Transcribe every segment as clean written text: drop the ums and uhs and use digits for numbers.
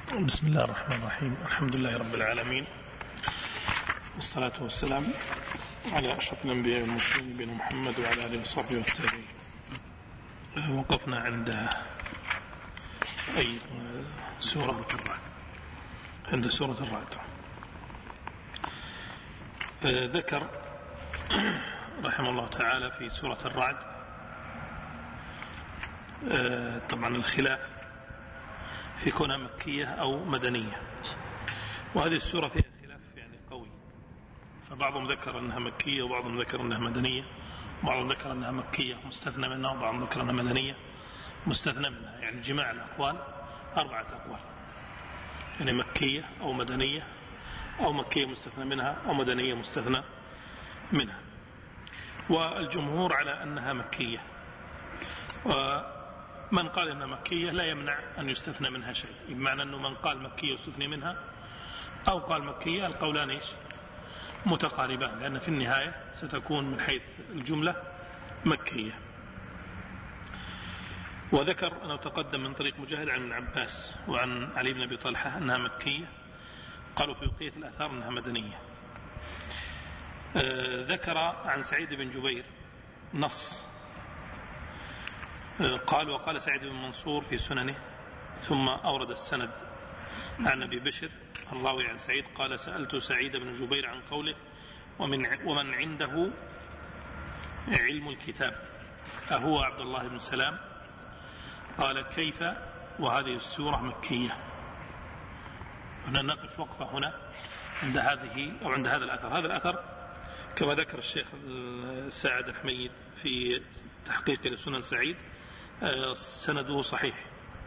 بسم الله الرحمن الرحيم. الحمد لله رب العالمين، والصلاة والسلام على أشرف الأنبياء والمرسلين نبينا محمد وعلى آله وصحبه والتابعين. وقفنا عند أي سورة الرعد، عند سورة الرعد. ذكر رحمه الله تعالى في سورة الرعد طبعا الخلاف في كونها مكية أو مدنية، وهذه السورة فيها خلاف يعني قوي، فبعضهم ذكر أنها مكية وبعضهم ذكر أنها مدنية، وبعضهم ذكر أنها مكية مستثنى منها، وبعضهم ذكر أنها مدنية مستثنى منها، يعني جماع الأقوال 4 أقوال، يعني مكية أو مدنية أو مكية مستثنى منها أو مدنية مستثنى منها. والجمهور على أنها مكية، ومن قال أنها مكية لا يمنع أن يستثنى منها شيء، بمعنى أنه من قال مكية يستثنى منها أو قال مكية، القولان إيش؟ متقاربان، لأن في النهاية ستكون من حيث الجملة مكية. وذكر أنه تقدم من طريق مجاهد عن عباس وعن علي بن أبي طلحة أنها مكية، قالوا في بقية الآثار أنها مدنية. ذكر عن سعيد بن جبير نص، قال: وقال سعيد بن منصور في سننه، ثم أورد السند عن أبي بشر الراوي عن سعيد قال: سألت سعيد بن جبير عن قوله ومن عنده علم الكتاب أهو عبد الله بن سلام؟ قال: كيف وهذه السورة مكية؟ هنا نقف وقفة هنا عند هذا الأثر. هذا الأثر كما ذكر الشيخ سعد الحميد في تحقيق لسنن سعيد سنده صحيح.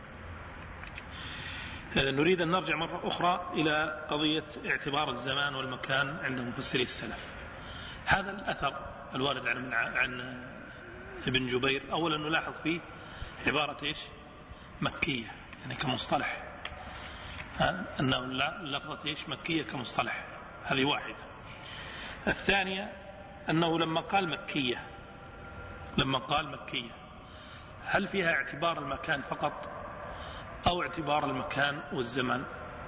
نريد أن نرجع مرة أخرى إلى قضية اعتبار الزمان والمكان عند مفسري السلف. هذا الأثر الوارد عن ابن جبير، أولا نلاحظ فيه عبارة إيش؟ مكية، يعني كمصطلح، أنه لفظة إيش؟ مكية كمصطلح، هذه واحدة. الثانية أنه لما قال مكية هل فيها اعتبار المكان فقط أو اعتبار المكان والزمان؟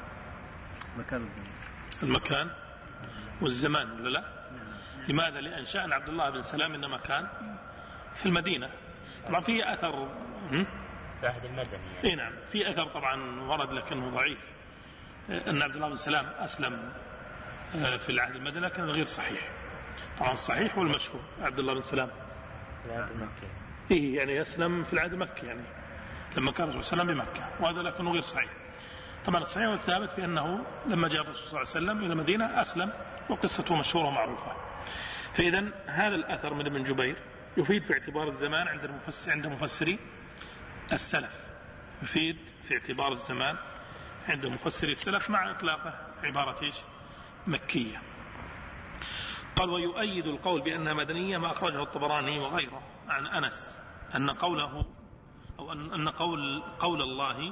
المكان والزمان ولا لا؟ لماذا؟ لأن شأن عبد الله بن سلام إنما كان في المدينة. طبعا فيه أثر العهد المدني يعني. نعم، في أثر طبعا ورد لكنه ضعيف أن عبد الله بن سلام أسلم في العهد المدني، لكن غير صحيح. طبعا الصحيح والمشهور عبد الله بن سلام العهد المكي، يعني يسلم في العهد المكي، يعني لما كان الرسول صلى الله عليه وسلم بمكة، وهذا لكنه غير صحيح. طبعا الصحيح والثابت في أنه لما جاء الرسول صلى الله عليه وسلم إلى المدينة أسلم، وقصته مشهورة ومعروفة. فإذا هذا الأثر من ابن جبير يفيد في اعتبار الزمان عند مفسري السلف، يفيد في اعتبار الزمان عند مفسري السلف مع إطلاقه عبارة إيش؟ مكية. قال: ويؤيد القول بأنها مدنية ما أخرجه الطبراني وغيره عن أنس أن قوله أو أن قول الله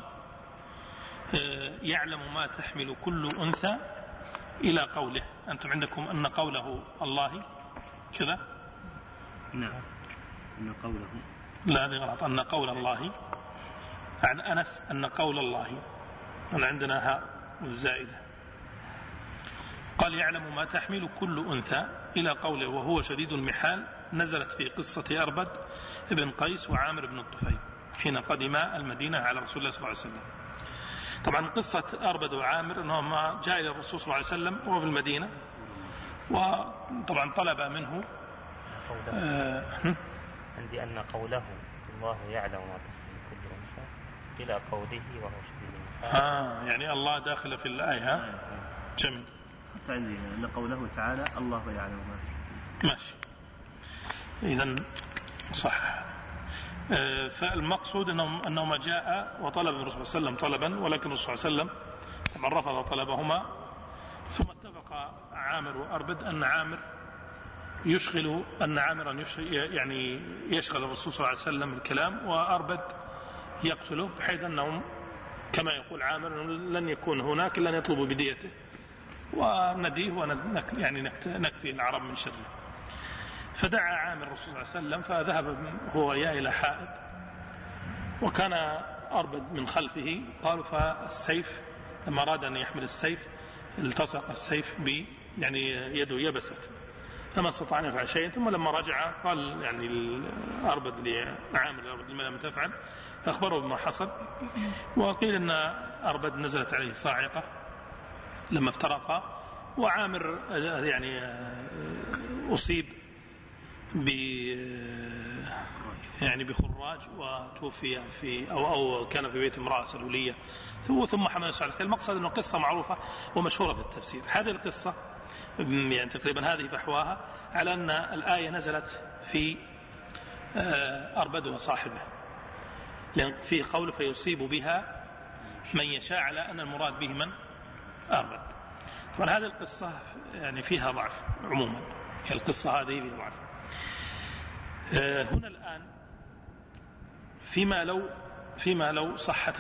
يعلم ما تحمل كل أنثى إلى قوله. أنتم عندكم أن قوله الله كذا؟ نعم، أن قوله، لا، هذه غلط. أن قول الله عن أنس أن قول الله، أن عندنا هاء الزائدة. قال: يعلم ما تحمل كل أنثى إلى قوله وهو شديد المحال، نزلت في قصة أربد ابن قيس وعامر بن الطفيل حين قدما المدينة على رسول الله صلى الله عليه وسلم. طبعا قصة أربد وعامر أنهما جاء إلى الرسول صلى الله عليه وسلم وهو في المدينة، وطبعا طلب منه عندي أن قوله الله يعلم ما تحمل كل أنثى إلى قوله وهو شديد المحال، يعني الله داخل في الآية. جميل. عندي أن قوله تعالى الله يعلم ما تحمل. ماشي، إذن صح. فالمقصود أنه ما جاء وطلب من الرسول صلى الله عليه وسلم طلبا، ولكن الرسول صلى الله عليه وسلم طبعا رفض طلبهما. ثم اتفق عامر وأربد أن عامرا يشغل الرسول صلى الله عليه وسلم بالكلام، وأربد يقتله، بحيث أنهم كما يقول عامر لن يكون هناك لن يطلبوا بديته، ونديه نكفي العرب من شره. فدعا عامر الرسول صلى الله عليه وسلم، فذهب هو إلى حائط، وكان أربد من خلفه. قالوا: فالسيف لما أراد أن يحمل السيف التصق السيف يعني يده يبست فما استطاع أن يفعل شيئا. ثم لما رجع قال يعني الأربد لعامر الأربد لما لم تفعل فأخبره بما حصل. وقيل أن أربد نزلت عليه صاعقة لما افترقا، وعامر يعني أصيب يعني بخراج وتوفي أو كان في بيت امرأة سلولية ثم حمل على الخيل. المقصد أنه قصة معروفة ومشهورة في التفسير. هذه القصة يعني تقريبا هذه فحواها على أن الآية نزلت في أربد وصاحبه، لأن في قول فيصيب بها من يشاء على أن المراد به من أربد. طبعا هذه القصة يعني فيها ضعف عموما، القصة هذه فيها ضعف. هنا الآن فيما لو صحت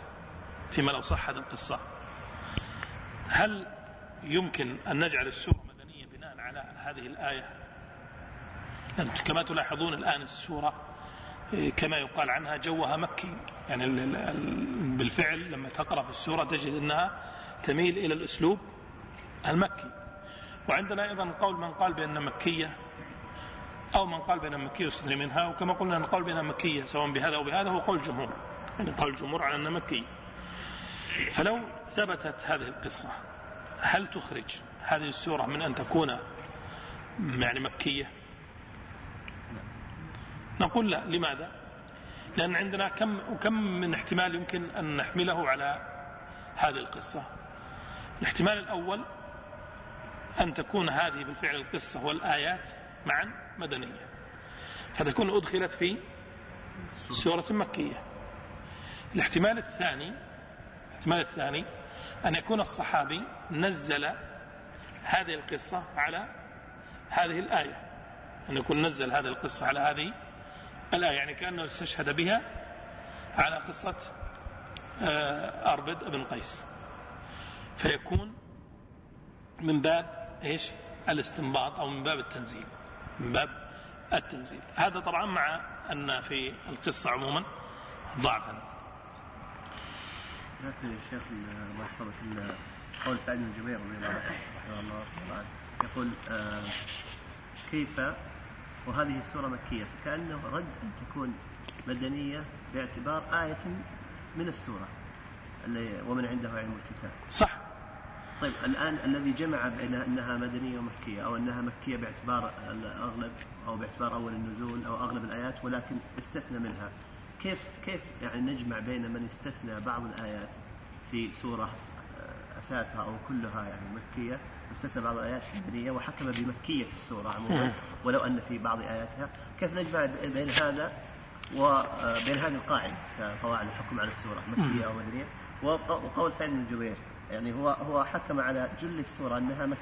القصة هل يمكن أن نجعل السورة مدنية بناء على هذه الآية؟ كما تلاحظون الآن السورة كما يقال عنها جوها مكي، يعني بالفعل لما تقرأ في السورة تجد أنها تميل إلى الأسلوب المكي. وعندنا أيضا قول من قال بأن مكية أو من قال بأن مكية يستثنى منها، وكما قلنا أن قول بأن مكية سواء بهذا أو بهذا هو قول الجمهور، يعني قول الجمهور على أن مكية. فلو ثبتت هذه القصة هل تخرج هذه السورة من أن تكون يعني مكية؟ نقول لا. لماذا؟ لأن عندنا كم من احتمال يمكن أن نحمله على هذه القصة. الاحتمال الأول أن تكون هذه بالفعل القصة والآيات معا مدنية، فتكون أدخلت في سورة مكية. الاحتمال الثاني أن يكون الصحابي نزل هذه القصة على هذه الآية، أن يكون نزل هذه القصة على هذه الآية، يعني كأنه استشهد بها على قصة أربد بن قيس، فيكون من باب إيش الاستنباط أو من باب التنزيل. هذا طبعا مع أن في القصة عموما ضعفا. لكن يا شيخ الله يحفظك قول سعيد بن جبير رحمه الله يقول كيف وهذه السورة مكية، فكأنه رد أن تكون مدنية باعتبار آية من السورة ومن عنده علم الكتاب. صح. طيب الآن الذي جمع بين أنها مدنية ومكية أو أنها مكية باعتبار الأغلب أو باعتبار أول النزول أو أغلب الآيات ولكن استثنى منها، كيف يعني نجمع بين من استثنى بعض الآيات في سورة أساسها أو كلها يعني مكية، استثنى بعض الآيات مدنية وحكم بمكية السورة عموما ولو أن في بعض آياتها، كيف نجمع بين هذا وبين هذه القاعدة كقواعد الحكم على السورة مكية أو مدنية؟ وقول سعيد بن جبير يعني هو حكم على جل السورة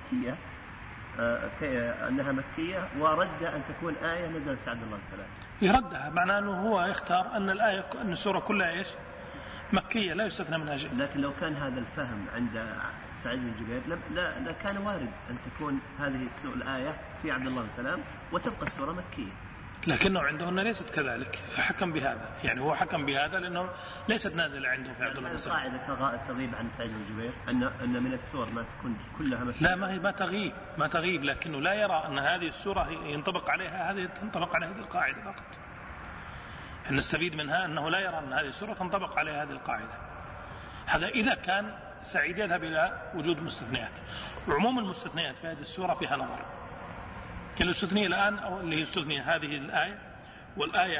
أنها مكية ورد أن تكون آية نزلت في عبد الله السلام. يردها معناه أنه هو يختار أن السورة كلها إيش مكية لا يستثنى منها شيء. لكن لو كان هذا الفهم عند سعيد بن جبير لا كان وارد أن تكون هذه الآية في عبد الله السلام وتبقى السورة مكية، لكنه عندهن ليست كذلك فحكم بهذا، يعني هو حكم بهذا لأنه ليست نازلة عنده في عبد الله بن سلام. قاعدة تغيب عن سعيد بن جبير أن من السور ما تكون كلها مكية. لا ما تغيب لكنه لا يرى أن هذه السورة ينطبق عليها هذه القاعدة فقط. نستفيد منها أنه لا يرى أن هذه السورة تنطبق عليها هذه القاعدة. هذا إذا كان سعيد يذهب إلى وجود مستثنيات. وعموم المستثنيات في هذه السورة فيها نظر. الاستثنية الآن أو اللي يستثني هذه الآية والآية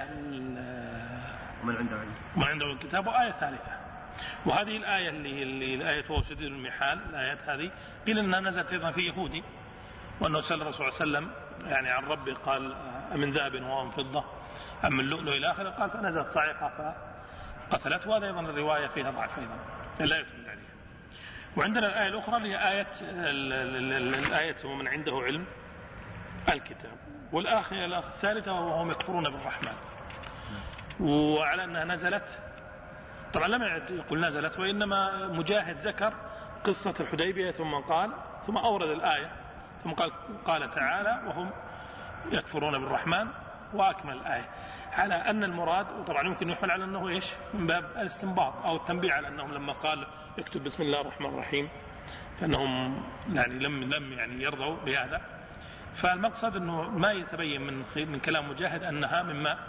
من عنده الكتاب وآية ثالثة. وهذه الآية اللي الآية وهو شديد المحال، الآيات هذه قيل أنها نزلت أيضا في يهودي، وأنه سأل الرسول صلى الله عليه وسلم يعني عن ربي قال أمن ذهب وهو من فضة أم من لؤلؤ إلى آخره، قال فنزلت صاعقة فقتلت. وهذا أيضا الرواية فيها ضعف أيضا لا يعتمد عليها. وعندنا الآية الأخرى اللي هي الآية ومن عنده علم الكتاب، والآخرة الثالثة وهم يكفرون بالرحمن. وعلى أنها نزلت طبعا لم يقل نزلت، وإنما مجاهد ذكر قصة الحديبية ثم أورد الآية ثم قال تعالى وهم يكفرون بالرحمن وأكمل الآية، على أن المراد وطبعا يمكن يحمل على أنه إيش من باب الاستنباط أو التنبيه على أنهم لما قال اكتب بسم الله الرحمن الرحيم، فإنهم يعني لم يعني يرضوا بهذا. فالمقصد أنه ما يتبين من كلام مجاهد أنها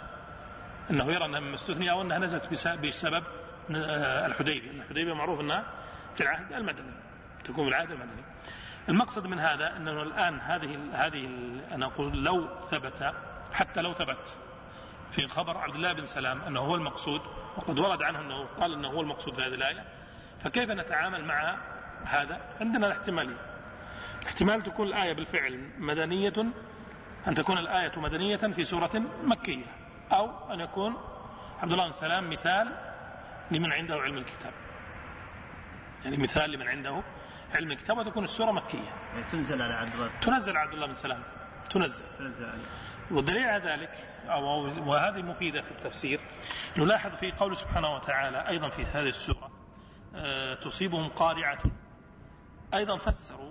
أنه يرى أنها مما استثني أو أنها نزلت بسبب الحديبية معروف أنها في العهد المدني، تكون في العهد المدني. المقصد من هذا أنه الآن هذه أنا أقول لو ثبت، حتى لو ثبت في خبر عبد الله بن سلام أنه هو المقصود، وقد ورد عنه أنه قال أنه هو المقصود في هذه الآية، فكيف نتعامل مع هذا؟ عندنا الاحتمالين. احتمال تكون الآية بالفعل مدنية، أن تكون الآية مدنية في سورة مكية، أو أن يكون عبد الله بن سلام مثال لمن عنده علم الكتاب، يعني مثال لمن عنده علم الكتاب، وتكون السورة مكية. تنزل على عبد الله، تنزل على عبد الله بن سلام، تنزل. والدليل على ذلك وهذه مفيدة في التفسير، نلاحظ في قول سبحانه وتعالى أيضا في هذه السورة تصيبهم قارعة، أيضا فسروا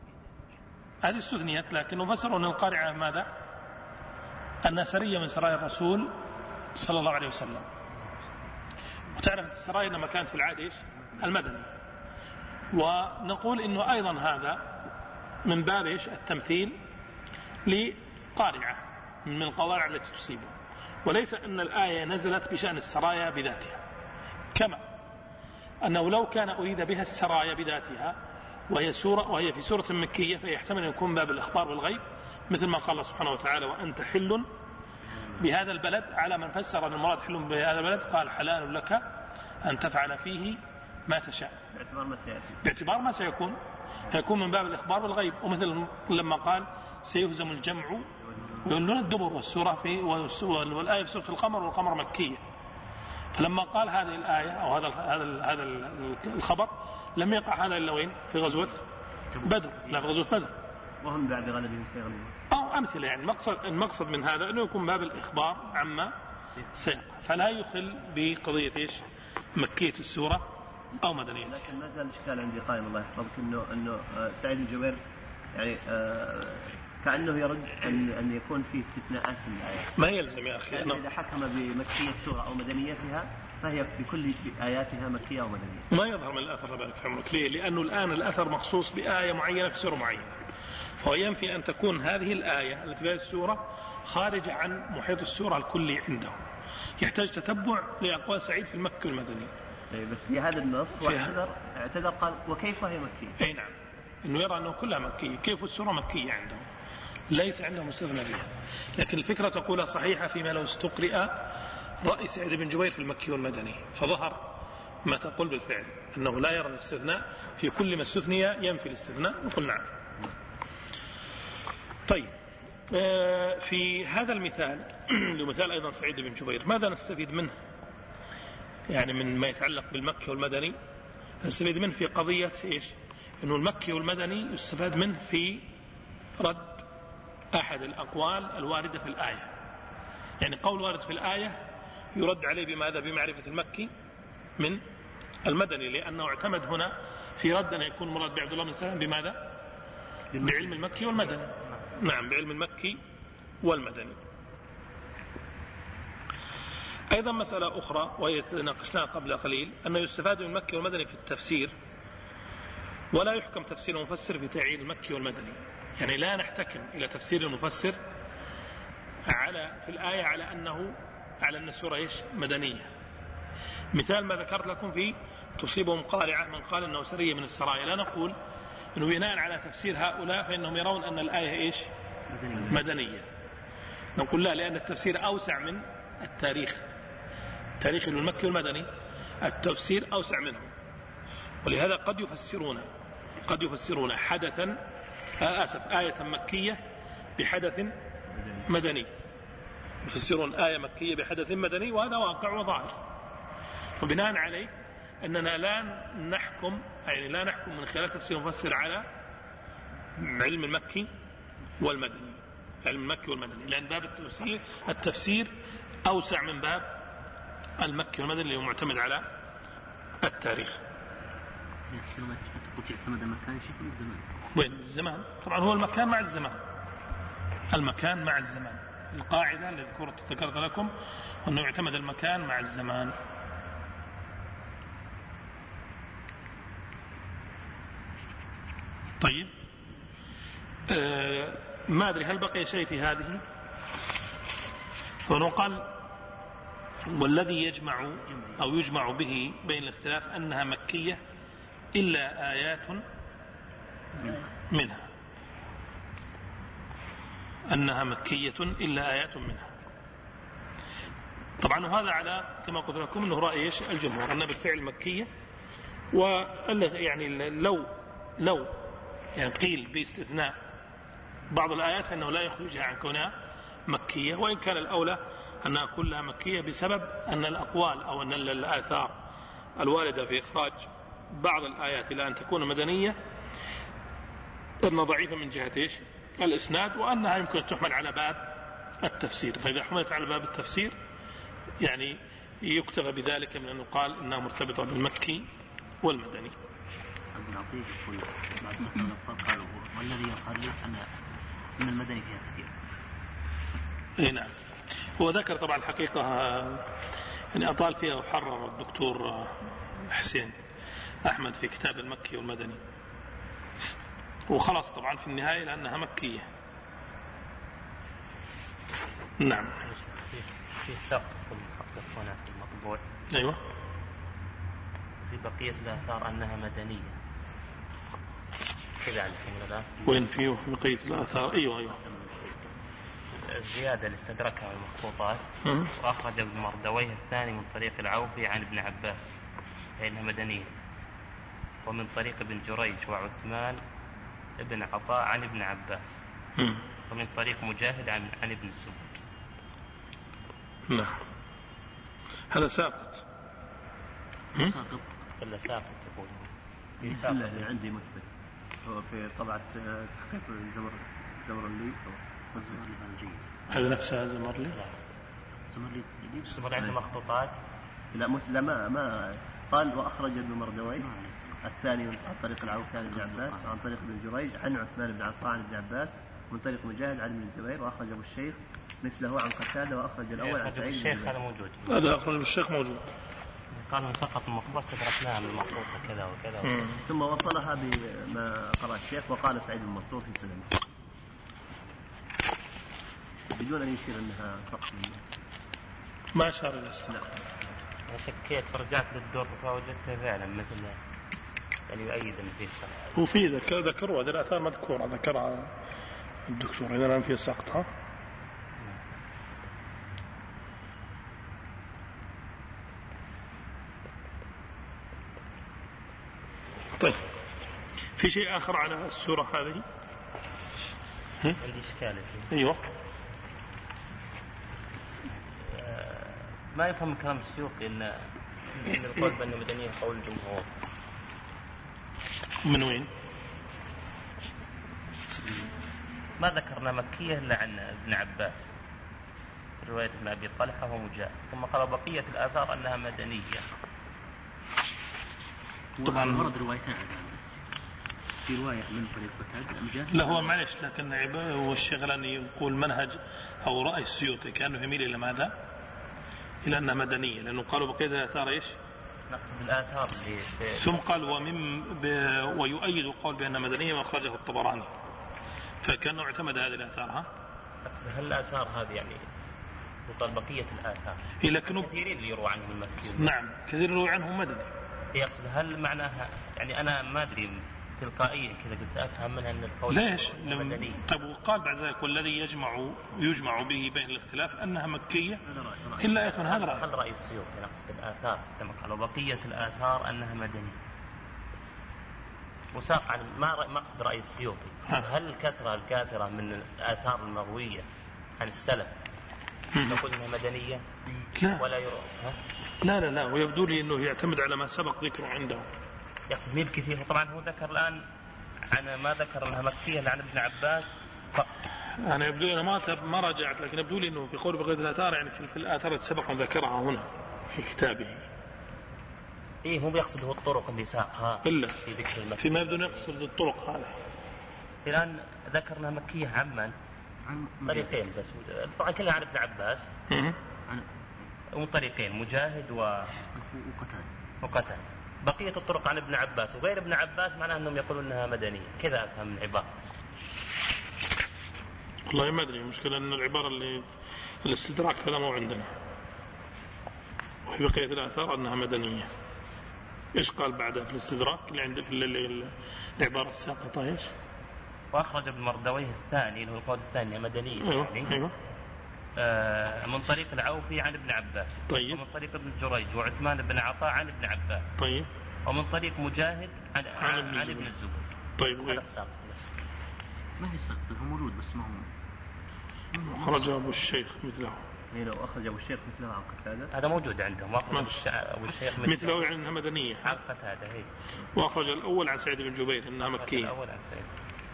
هذه استثنيت، لكنهم فسروا أن القارعة ماذا؟ أنها سرية من سرايا الرسول صلى الله عليه وسلم. وتعرف السرايا لما كانت في العهد المدني. ونقول إنه أيضا هذا من باب التمثيل لقارعة من القوارع التي تصيبه، وليس أن الآية نزلت بشأن السرايا بذاتها، كما أنه لو كان أريد بها السرايا بذاتها وهي في سورة مكية، فيحتمل أن يكون باب الإخبار بالغيب، مثل ما قال الله سبحانه وتعالى وأنت حل بهذا البلد. على من فسر أن المراد حل بهذا البلد قال حلال لك أن تفعل فيه ما تشاء، باعتبار ما سيكون، فيكون من باب الإخبار بالغيب. ومثل لما قال سيهزم الجمع ويولون الدبر، والآية في سورة القمر والقمر مكية. فلما قال هذه الآية أو هذا الخبر لم يقع هذا إلا وين؟ في غزوة بدر، لا في غزوة بدر، وهم بعد غلبهم سيغلبون أو أمثلة. يعني المقصد من هذا أنه يكون باب الإخبار عما سيقع، فلا يخل بقضية مكية السورة أو مدنية. لكن ما زال الإشكال عندي قائم الله يحفظك، أنه سعيد الجبير يعني كأنه يرد أن يكون فيه استثناءات من الآيات. ما يلزم يا أخي، إذا حكم بمكية سورة أو مدنيتها فهي بكل آياتها مكية أو مدنية. ما يظهر من الأثر بارك في عمرك. ليه؟ لأنه الآن الأثر مخصوص بآية معينة في سورة معينة، وينفي أن تكون هذه الآية التي في السورة خارجة عن محيط السورة الكلي عنده. يحتاج تتبع لأقوال سعيد في المكي والمدني. بس في هذا النص اعتذر قال وكيف هي مكية؟ أي نعم، إنه يرى أنه كلها مكية، كيف السورة مكية عندهم، ليس عندهم مستثنى بها. لكن الفكرة تقول صحيحة فيما لو استقرئ رأي سعيد بن جبير في المكي والمدني، فظهر ما تقول بالفعل أنه لا يرى الاستثناء في كل ما استثني ينفي الاستثناء، نقول نعم. طيب، في هذا المثال لمثال أيضا سعيد بن جبير ماذا نستفيد منه؟ يعني من ما يتعلق بالمكي والمدني نستفيد منه في قضية أنه المكي والمدني يستفاد منه في رد أحد الأقوال الواردة في الآية. يعني قول وارد في الآية يرد عليه بماذا؟ بمعرفة المكي من المدني، لأنه اعتمد هنا في رد أن يكون مراد بعبد الله بن سلام بماذا؟ بعلم المكي والمدني. نعم، بعلم المكي والمدني. أيضا مسألة أخرى وهي ناقشناها قبل قليل، أنه يستفاد من المكي والمدني في التفسير، ولا يحكم تفسير المفسر في تعيين المكي والمدني. يعني لا نحتكم إلى تفسير المفسر في الآية على أن السورة مدنية. مثال ما ذكرت لكم في تصيبهم قارعة، من قال أنه سرية من السرايا، لا نقول أنه بناء على تفسير هؤلاء فإنهم يرون أن الآية مدنية. نقول لا، لأن التفسير أوسع من التاريخ. تاريخ المكي والمدني التفسير أوسع منه، ولهذا قد يفسرون آية مكية بحدث مدني، يفسرون آية مكية بحدث مدني، وهذا واقع وظاهر. وبناء عليه أننا لا نحكم من خلال تفسير المفسر على علم المكي والمدني، لأن باب التفسير أوسع من باب المكي والمدني اللي هو معتمد على التاريخ. يعتمد المكان شيء من الزمان. وين الزمان؟ طبعا هو المكان مع الزمان. القاعدة اللي ذكرت لكم أنه يعتمد المكان مع الزمان. طيب ما أدري هل بقي شيء في هذه. فلو قال والذي يجمع أو يجمع به بين الاختلاف أنها مكية إلا آيات منها، أنها مكية إلا آيات منها. طبعا هذا على كما قلت لكم أنه رأي الجمهور أنها بالفعل مكية، يعني لو يعني قيل باستثناء بعض الآيات فإنه لا يخرجها عن كونها مكية، وإن كان الأولى أنها كلها مكية بسبب أن الأقوال أو أن الآثار الواردة في إخراج بعض الآيات إلى أن تكون مدنية أنها ضعيفة من جهة الإسناد، وأنها يمكن أن تحمل على باب التفسير. فإذا حملت على باب التفسير يعني يكتفى بذلك من أن يقال أنها مرتبطة بالمكي والمدني. عبد اللطيف يقول بعض الخلق قالوا والذي يقال لي أن المدني فيها كثير. نعم، هو ذكر طبعا الحقيقة يعني أطال فيها وحرر الدكتور حسين أحمد في كتاب المكي والمدني، وخلص طبعا في النهاية لأنها مكية. نعم. في سقط هنا في المطبوع. أيوة. في بقية الآثار أنها مدنية كذا عندكم الآن. وين فيه بقية الآثار؟ أيوة. الزيادة اللي استدركها المخطوطات وأخرج ابن مردويه الثاني من طريق العوفي عن ابن عباس فإنها مدنية، ومن طريق ابن جريج وعثمان ابن عطاء عن ابن عباس، ومن طريق مجاهد عن ابن الزبير. نعم، هذا ساقط. ساقط ولا ساقط يقول اللي عندي مثبت هو في طبعة تحقيق زمرلي هذا نفسها زمرلي. عنده مخطوطات. لا ما قال وأخرج ابن مردويه الثاني عن طريق العوفي عن ابن عباس، عن طريق ابن جريج عن عثمان بن عطاء عن ابن عباس، من طريق مجاهد عن ابن الزبير، وأخرج أبو الشيخ مثله عن قتادة، وأخرج الأول عن سعيد. الشيخ هذا موجود. هذا أخرج الشيخ موجود. قالوا سقط المخطوطة استدركناها من المخطوطة كذا وكذا. ثم وصلها بما قرأ الشيخ وقال سعيد بن منصور في سننه بدون أن يشير أنها سقط. ما أشار إلى السنة. أنا شكيت فرجعت للدور فوجدتها فعلا مثل يعني يؤيد أن فيه سقط. هو في ذكروا هذه الآثار مذكورة ذكرها الدكتور إذا الآن فيه سقطها. طيب في شيء آخر على السورة هذه؟ عندي إشكال. أيوة. ما يفهم كلام السيوطي إن القول بأن مدنية قول الجمهور. من وين؟ ما ذكرنا مكية إلا عن ابن عباس رواية ابن أبي طلحة ومجاهد، ثم قال بقية الآثار أنها مدنية. طبعا ورد روايتان في رواية من طريق قتادة مجاهد. لا هو معلش، لكن هو الشغل أن يقول منهج أو رأي السيوطي كأنه يميل إلى ماذا؟ إلى أنها مدنية، لأنه قالوا بقية الآثار إيش؟ نقصد الآثار ثم قال ويؤيد قول بأنها مدنية ما أخرجه الطبراني، فكأنه اعتمد هذه الآثار. ها؟ نقصد هل الآثار هذه يعني يقال بقية الآثار لكنه كثيرين اللي يروى عنهم المكي. نعم كثير يروى عنهم مدني. يقصد هل معناها يعني أنا ما أدري تلقائيا كذا قلت أفهم منها أن القول ليش؟ مدني. طيب وقال بعد ذلك والذي يجمع به بين الاختلاف أنها مكية إلا يكون هذا رأي. هل رأي السيوطي نقصد الآثار لما قالوا بقية الآثار أنها مدنية وساق عن ما أقصد رأي السيوطي. هل الكثرة الكاثرة من الآثار المروية عن السلف نقول انها مدنيه؟ لا ولا يروى. لا ويبدو لي انه يعتمد على ما سبق ذكره عنده. يقصد مين كثير. طبعا هو ذكر الان عن ما ذكر انها مكيه عن ابن عباس فقط. انا يبدو لي انا ما راجعت، لكن يبدو لي انه في قول بقيه الاثار يعني في الاثار التي سبق ان ذكرها هنا في كتابه. ايه هو يقصد هو الطرق اللي ساقها الا في ذكر المكيه. فيما يبدو يقصد الطرق هذه. الان ذكرنا مكيه عن طريقين بس طبعا كلها عن ابن عباس ومن طريقين مجاهد وقتادة. بقية الطرق عن ابن عباس وغير ابن عباس معناه أنهم يقولون أنها مدنية. كذا أفهم من العبارة. والله ما أدري. المشكلة أن العبارة اللي الاستدراك هذا مو عندنا، وفي بقية الآثار أنها مدنية. إيش قال بعدها في الاستدراك اللي عند في العبارة الساقطة؟ إيش؟ وأخرج ابن مردويه الثاني اللي هو القول الثاني مدنية. أيوة. يعني أيوة. من طريق العوفي عن ابن عباس. طيب. ومن طريق ابن جريج وعثمان بن عطاء عن ابن عباس. طيب. ومن طريق مجاهد عن ابن الزبير. طيب. هذا الساقط بس. ما هي ساقط، هو موجود بس ما هو. أخرج أبو الشيخ مثله. لو أخرج أبو الشيخ مثله عن قتادة هذا موجود عندهم. وأخرج أبو الشيخ مثله يعني أنها مدنية عن قتادة. هي. وأخرج الأول عن سعيد بن جبير أنها مكية. الأول عن سعيد.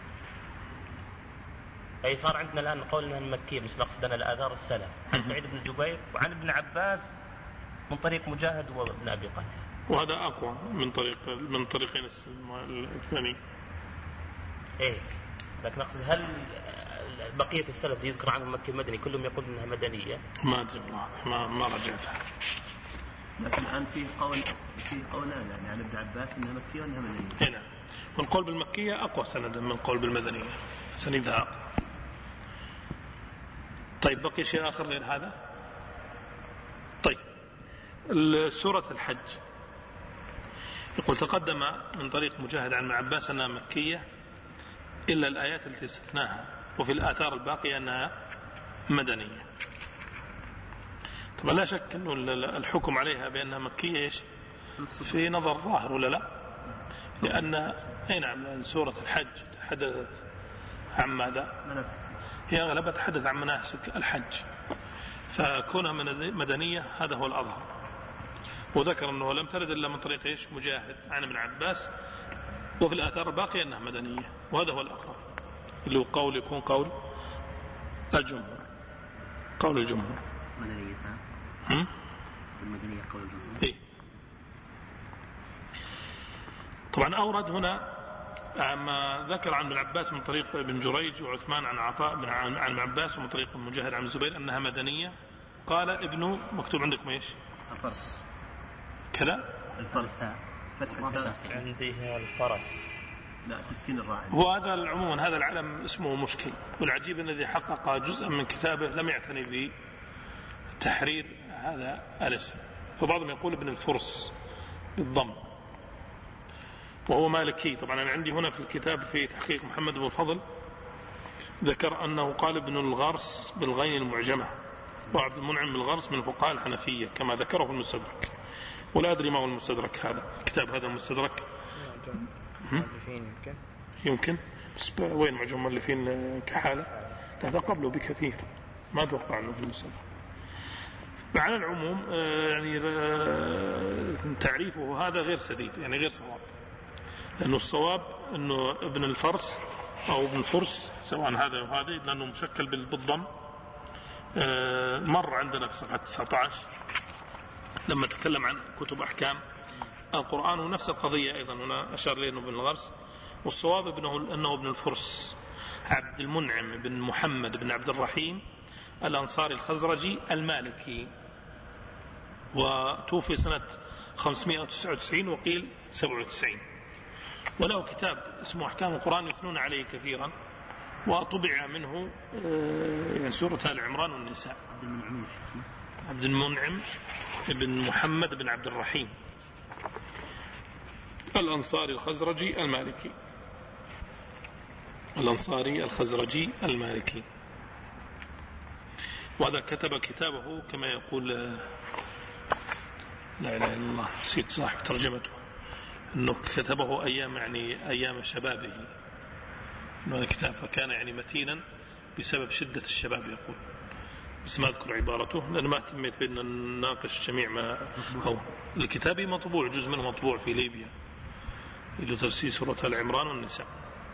أي صار عندنا الآن قول أنها مكية، بس نقصد أن الآثار السلف عن سعيد بن جبير وعن ابن عباس من طريق مجاهد وابن أبي قتادة. وهذا أقوى من طريقين الثاني. إيه. لكن نقصد هل بقية السلف يذكر عنهم مكي مدني كلهم يقول انها مدنية؟ ما ادري والله ما رجعتها. لكن الان في قولان يعني عن ابن عباس انها مكية وانها مدنية. هنا والقول بالمكية اقوى سندا من القول بالمدنية، سندها اقوى. طيب بقي شيء اخر غير هذا؟ طيب سورة الحج يقول تقدم من طريق مجاهد عن ابن عباس انها مكية إلا الآيات التي استثناها، وفي الآثار الباقية أنها مدنية. طبعا لا شك أنه الحكم عليها بأنها مكية إيش في نظر ظاهر ولا لا؟ لأن أي نعم سورة الحج تحدثت عن ماذا؟ هي أغلبها تحدث عن مناسك الحج، فكونها مدنية هذا هو الأظهر. وذكر أنه لم ترد إلا من طريق إيش مجاهد عن ابن عباس، وفي الآثار الباقية أنها مدنية، وهذا هو الأقرب اللي هو قول يكون قول الجمهور. قول الجمهور مدنية. المدنية قول الجمهور. إيه؟ طبعا أورد هنا ما ذكر عن ابن عباس من طريق ابن جريج وعثمان عن عطاء عن ابن عباس ومن طريق المجاهد عن الزبير أنها مدنية. قال ابن مكتوب عندكم إيش؟ الفرس كذا الفرس فتح الفرس عندي الفرس لا تسكين الراعي. وهذا العموم هذا العلم اسمه مشكل، والعجيب الذي حقق جزءا من كتابه لم يعتني بتحرير هذا الاسم، فبعضهم يقول ابن الفرس بالضم وهو مالكي. طبعا أنا عندي هنا في الكتاب في تحقيق محمد بن فضل ذكر أنه قال ابن الغرس بالغين المعجمة، وعبد المنعم بالغرس من فقهاء الحنفية كما ذكره في المستدرك. ولا أدري ما هو المستدرك هذا الكتاب، هذا المستدرك يمكن بس وين معجم مؤلفين كحالة؟ هذا قبله بكثير، ما أتوقع أنه في المستدرك. على العموم يعني تعريفه هذا غير سديد، يعني غير صواب، لأنه الصواب أنه ابن الفرس أو ابن الفرس سواء هذا أو هذا، لأنه مشكل بالضم. مر عندنا في صفحة 19 لما تكلم عن كتب أحكام القرآن، ونفس القضية أيضا هنا أشار إليه ابن الغرس. والصواب أنه ابن الفرس عبد المنعم بن محمد بن عبد الرحيم الأنصاري الخزرجي المالكي، وتوفي سنة 599 وقيل 97. وله كتاب اسمه أحكام القرآن يثنون عليه كثيرا، وطبع منه يعني سورة آل عمران والنساء. عبد المنعم بن محمد بن عبد الرحيم الأنصاري الخزرجي المالكي، الأنصاري الخزرجي المالكي. وهذا كتب كتابه كما يقول لا إله إلا الله، نسيت صاحب ترجمته، أنه كتبه أيام شبابه، أنه الكتاب فكان يعني متينا بسبب شدة الشباب يقول، بس ما أذكر عبارته لأن ما اهتميت بأن نناقش جميع ما هو. الكتاب مطبوع، جزء منه مطبوع في ليبيا إلى تفسير سورة آل عمران والنساء،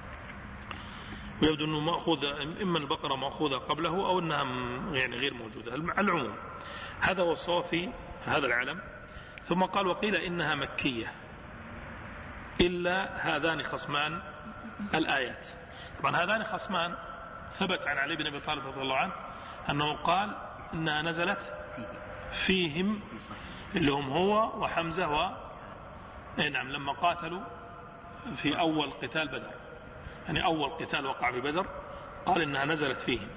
ويبدو أنه مأخوذ إما البقرة مأخوذة قبله أو أنها يعني غير موجودة. العموم هذا هو الصواب في هذا العلم. ثم قال وقيل إنها مكية إلا هذان خصمان الآيات. طبعا هذان خصمان ثبت عن علي بن أبي طالب رضي الله عنه أنه قال إنها نزلت فيهم اللي هم هو وحمزة نعم لما قاتلوا في أول قتال بدر، يعني أول قتال وقع في بدر قال إنها نزلت فيهم.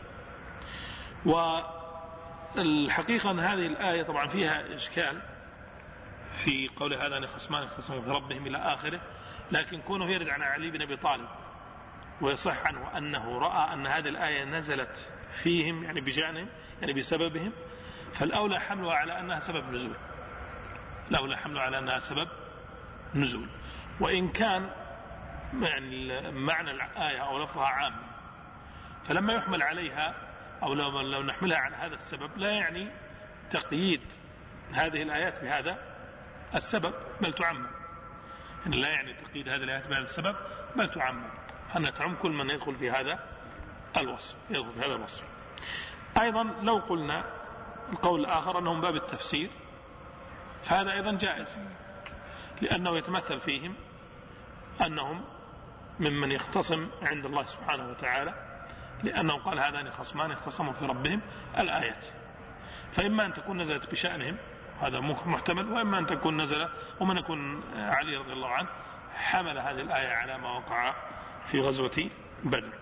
والحقيقة أن هذه الآية طبعا فيها إشكال في قول هذان خصمان اختصموا في ربهم إلى آخره، لكن كونه يرد عن علي بن أبي طالب ويصح عنه أنه رأى أن هذه الآية نزلت فيهم يعني بجانهم يعني بسببهم، فالأولى حملها على أنها سبب نزول، الأولى حملها على أنها سبب نزول. وإن كان يعني معنى الآية أو لفظها عام، فلما يحمل عليها أو لو نحملها على هذا السبب لا يعني تقييد هذه الآيات بهذا السبب بل تعمم، يعني لا يعني تقييد هذه الآيات بهذا السبب بل تعمم، أنها تعم كل من يدخل في هذا الوصف، يدخل في هذا الوصف. أيضا لو قلنا القول الآخر أنهم باب التفسير فهذا أيضا جائز، لأنه يتمثل فيهم أنهم ممن يختصم عند الله سبحانه وتعالى، لأنه قال هذان خصمان اختصموا في ربهم الآيات، فإما أن تكون نزلت بشأنهم هذا محتمل، وإما أن تكون نزلت ومن يكون علي رضي الله عنه حمل هذه الآية على ما وقع في غزوة بدر.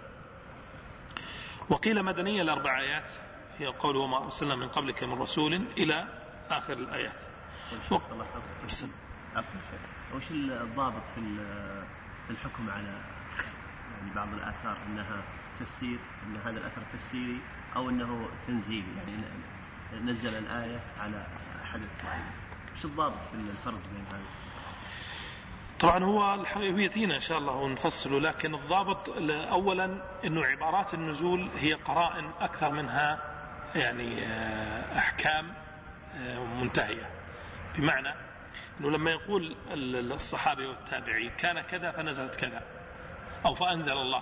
وقيل مدنية الأربع آيات هي قوله وما أرسلنا من قبلك من رسول إلى آخر الآيات. وش الضابط في الحكم على يعني بعض الآثار أنها تفسير، أن هذا الأثر تفسيري أو أنه تنزيلي، يعني نزل الآية على حدث معين، وش الضابط في الفرز بين هذا؟ طبعا هو يأتينا إن شاء الله ونفصله، لكن الضابط أولا أنه عبارات النزول هي قرائن أكثر منها يعني أحكام منتهية، بمعنى أنه لما يقول الصحابي والتابعي كان كذا فنزلت كذا أو فأنزل الله،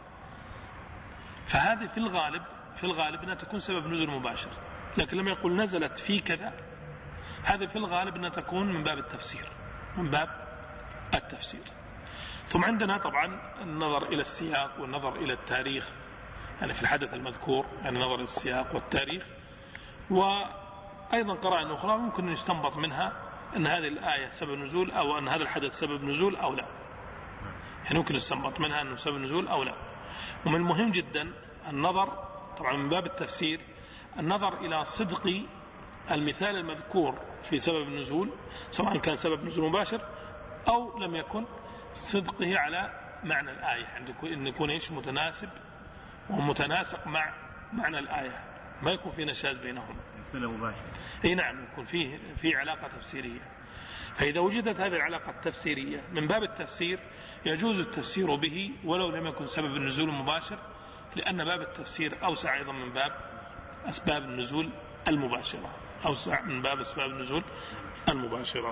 فهذه في الغالب أنها تكون سبب نزول مباشر، لكن لما يقول نزلت في كذا هذه في الغالب أنها تكون من باب التفسير، من باب التفسير. ثم عندنا طبعا النظر إلى السياق والنظر إلى التاريخ، يعني في الحدث المذكور يعني نظر السياق والتاريخ. وأيضا قرائن أخرى ممكن أن يستنبط منها أن هذه الآية سبب نزول أو أن هذا الحدث سبب نزول أو لا، يعني ممكن يستنبط منها أنه سبب نزول أو لا. ومن المهم جدا النظر طبعا من باب التفسير النظر إلى صدق المثال المذكور في سبب النزول، سواء كان سبب نزول مباشر أو لم يكن، صدقه على معنى الآية، يعني أن يكون إيش متناسب ومتناسق مع معنى الآية، ما يكون في نشاز بينهم. صلة مباشرة. أي نعم، يكون في علاقة تفسيرية. فإذا وجدت هذه العلاقة التفسيرية من باب التفسير يجوز التفسير به ولو لم يكن سبب النزول مباشر، لأن باب التفسير أوسع أيضا من باب أسباب النزول المباشرة، أوسع من باب أسباب النزول المباشرة.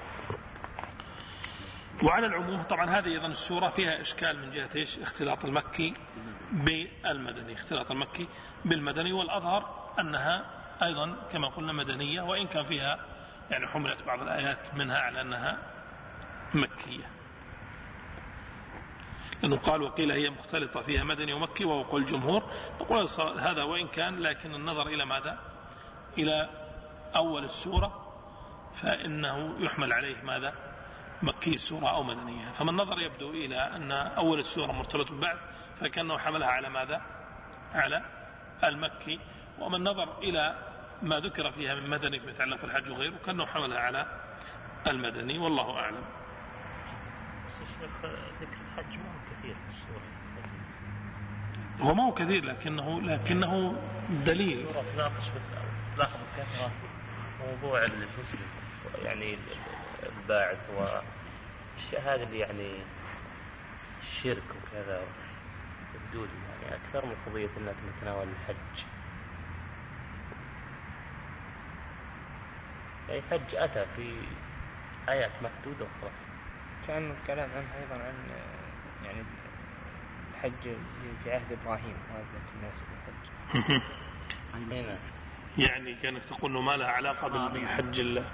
وعلى العموم طبعا هذه أيضا السورة فيها إشكال من جهة إيش اختلاط المكي بالمدني، اختلاط المكي بالمدني، والأظهر أنها أيضا كما قلنا مدنية، وإن كان فيها يعني حملت بعض الآيات منها على أنها مكية، لأنه قال وقيل هي مختلطة فيها مدني ومكي وهو قول الجمهور. نقول هذا وإن كان، لكن النظر إلى ماذا؟ إلى أول السورة فإنه يحمل عليه ماذا؟ مكي السورة أو مدنية. فمن النظر يبدو إلى أن أول السورة مرتبط بعد فكأنه حملها على ماذا؟ على المكي. ومن نظر إلى ما ذكر فيها من مدني في يتعلق الحج وغيره كأنه حملها على المدني، والله أعلم. ذكر الحج ما هو كثير في السورة، هو ما هو كثير لكنه دليل. السورة تناقش بكثرة موضوع يعني الباعث والشيء هذا اللي يعني الشرك وكذا الدود، يعني أكثر من قضية أنها تتناول الحج. أي حج أتى في آيات محدودة وخلاص. كان الكلام عنه أيضا عن يعني الحج في عهد إبراهيم وأذن الناس بالحج. يعني كانك تقول إنه ما لها علاقة بالحج الله.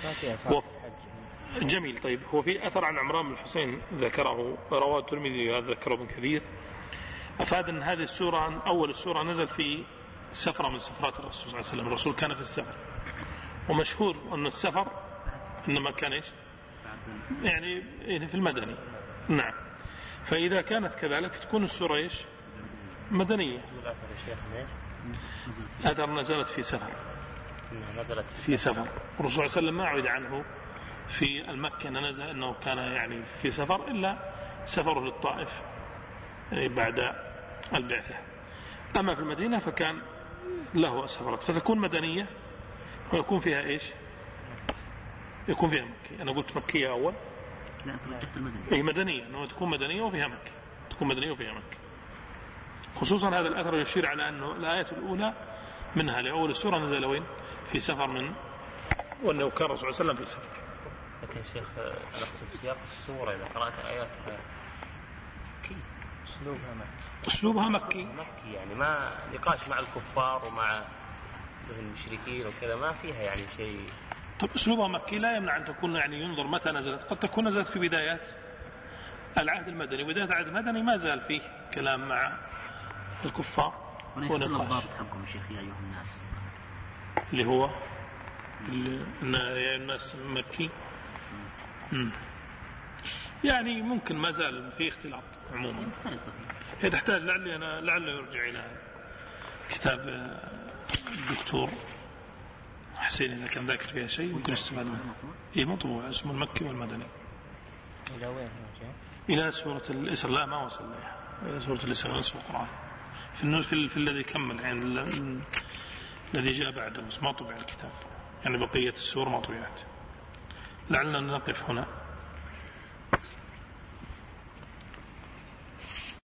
جميل. طيب هو في أثر عن عمران بن الحسين ذكره رواه الترمذي وهذا ذكره ابن كثير، أفاد أن هذه السورة أول السورة نزل في سفرة من سفرات الرسول صلى الله عليه وسلم. الرسول كان في السفر، ومشهور أن السفر إنما كان إيش؟ يعني في المدني. نعم. فإذا كانت كذلك تكون السورة إيش؟ مدنية. أثر نزلت في سفر. في سفر. الرسول صلى الله عليه وسلم ما عود عنه في المكة أنه كان يعني في سفر إلا سفره للطائف بعد البعثة. أما في المدينة فكان له سفرات، فتكون مدنية ويكون فيها إيش؟ يكون فيها مكة. أنا قلت مكية أول. لا أنت رجعت المدنية. أي مدنية، أنه تكون مدنية وفيها مكة. تكون مدنية وفيها مكة. خصوصا هذا الأثر يشير على أنه الآية الأولى منها لأول السورة نزل وين؟ في سفر من، وأنه كان الرسول صلى الله عليه وسلم في سفر. لكن شيخ أنا أقصد سياق السورة إذا قرأت آياتها مكي. أسلوبها مكي. مكي يعني ما نقاش مع الكفار ومع المشركين وكذا، ما فيها يعني شيء. طب أسلوبها مكي لا يمنع أن تكون يعني ينظر متى نزلت. قد تكون نزلت في بدايات العهد المدني، بداية العهد المدني ما زال فيه كلام مع الكفار ونقاش. حقكم شيخ يا أيها الناس اللي هو يا الناس مكي. يعني ممكن ما زال في اختلاط عموما. هي تحتاج لعله يرجع إلى كتاب الدكتور حسين إذا كان ذاكر فيها شيء ممكن يستفاد منه. إيه مطبوع اسمه المكي والمدني. إلى وين؟ إلى سورة الإسراء. لا ما وصل لها. إلى سورة الإسراء نصف القرآن. في الذي كمل يعني الذي جاء بعده بس ما طبع الكتاب، يعني بقية السور ما طبعت. لعلنا نقف هنا.